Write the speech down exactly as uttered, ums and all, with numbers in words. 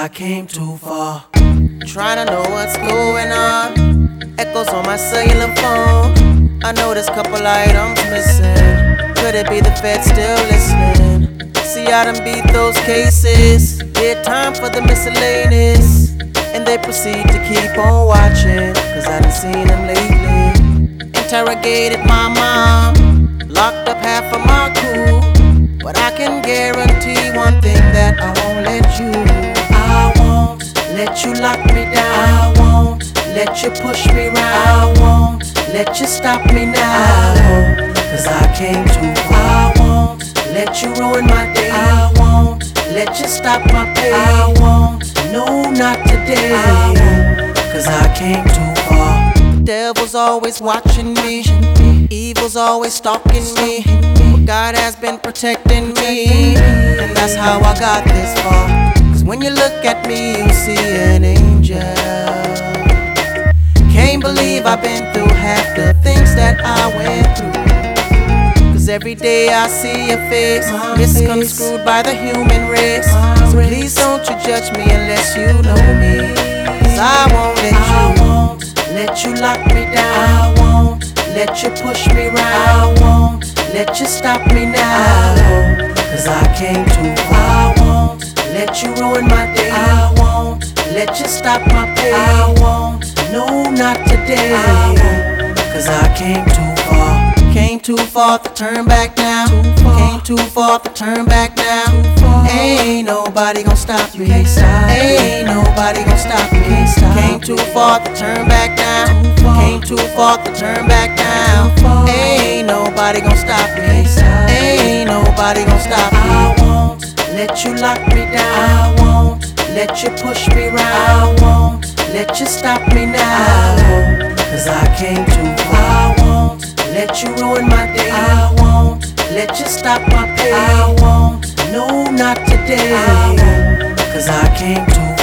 I came too far. Trying to know what's going on. Echoes on my cellular phone. I know there's couple items missing. Could it be the Fed still listening? See, I done beat those cases. Did time for the miscellaneous. And they proceed to keep on watching, cause I done seen them lately. Interrogated my mom, locked up half of my crew. But I can guarantee one thing, that I won't let you. I won't let you lock me down. I won't let you push me round. I won't let you stop me now, cause I came too far. I won't let you ruin my day. I won't let you stop my pain. I won't, no, not today, cause I came too far. The devil's always watching me, evil's always stalking me, but God has been protecting me, and that's how I got this far. Cause when you look at me, you see an angel. Can't believe I've been through half the things that I went through. Cause every day I see your face, misconstrued by the human race. So please don't you judge me unless you know me, cause I won't let you. I won't let you lock me down. I won't let you push me round. I won't let you stop me now, cause I came too far. I won't let you ruin my day. I won't let you stop my pain. I won't, no, not today, cause I came too far. Came too far to turn back now. Came too far to turn back now. Ain't nobody gon' stop me. Ain't nobody gon' stop me. Came too far to turn back now. Came too far to turn back now. Ain't nobody gon' stop me. Ain't nobody gon' stop me. I won't let you lock me down. I won't let you push me round. I won't let you stop me now, cause I came too far. I won't let you ruin my day. I won't let you stop my pain. I won't, no, not today, cause I came too far.